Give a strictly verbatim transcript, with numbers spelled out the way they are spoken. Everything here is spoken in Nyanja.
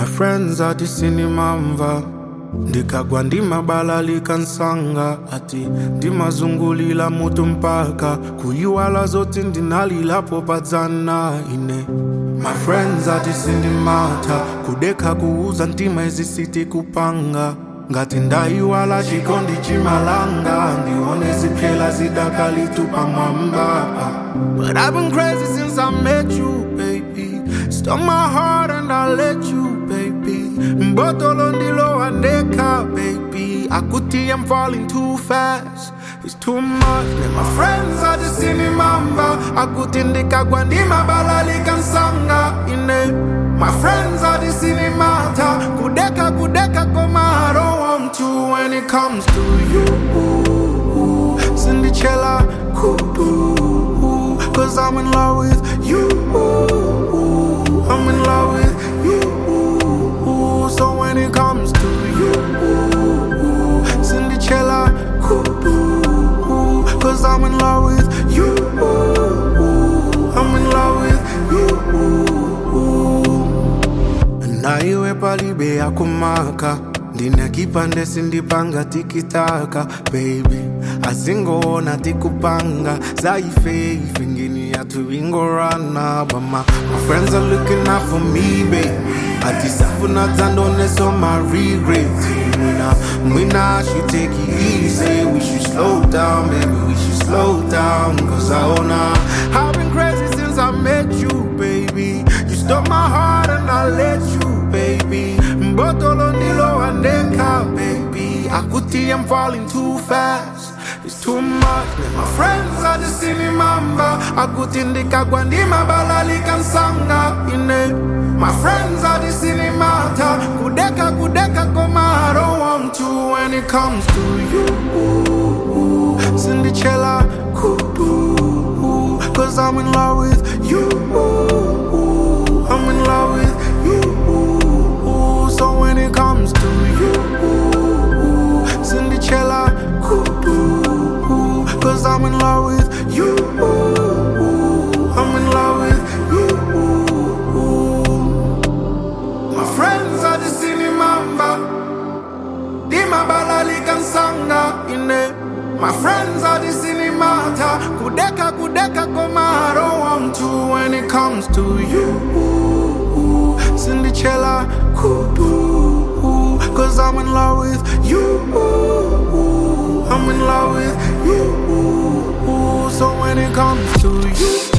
friends are the cinema mva ndikagwa ndimabala likansanga ati ndimazungulila mutu mpaka kuyiwala zote ndinalilapo padzana ine. My friends are the cinema ta kudeka kuuza ntima ezisiti kupanga ngati ndayiwala chikondi chimalanga ndione zipyela zidakalitupa mwamba. But I've been crazy since I met you, baby. Stole my heart and I let you, baby. Mbotolo ndilo andeka, baby. Akuti, I'm falling too fast. It's too much. And my friends are the cinema mva. Akuti ndikagwa ndimabala likansanga ine. My friends are the cinema ta kudeka kudeka koma I don't want to when it comes to you. Cinderella, cool. Cause I'm in love with you. I'm in love with you. So when it comes to you, Cinderella, cool. Cause I'm in love with you. I'm in love with you. Na iwe palibe ya kumaka ndine kipande sindipanga tikitaka baby azingoona tikupanga zaife ifingini ya tuingorana. But my, my friends are looking out for me baby atisafu na zandone so my regrets. Mwina, mwina I should take it easy. We should slow down baby, we should slow down. Cause I wanna I've been crazy since I met you baby. You stole my heart and I let you baby. Mbotolo ndilo andeka, baby. Akuti, I'm falling too fast. It's too much. My friends are the cinema mva. Akuti ndikagwa ndimabala likansanga ine. My friends are the cinema ta kudeka kudeka koma I don't want to when it comes to you. Cinderella, cool. Cause I'm in love with you. I'm in love with you. So when it comes to you, Cinderella, cool. Cause I'm in love with you. I'm in love with you. My friends are the cinema mva. Dimabala likansanga ine. My friends are the cinema ta kudeka kudeka koma I don't want to when it comes to you. Cinderella, cool. Cause I'm in love with you. I'm in love with you. So when it comes to you,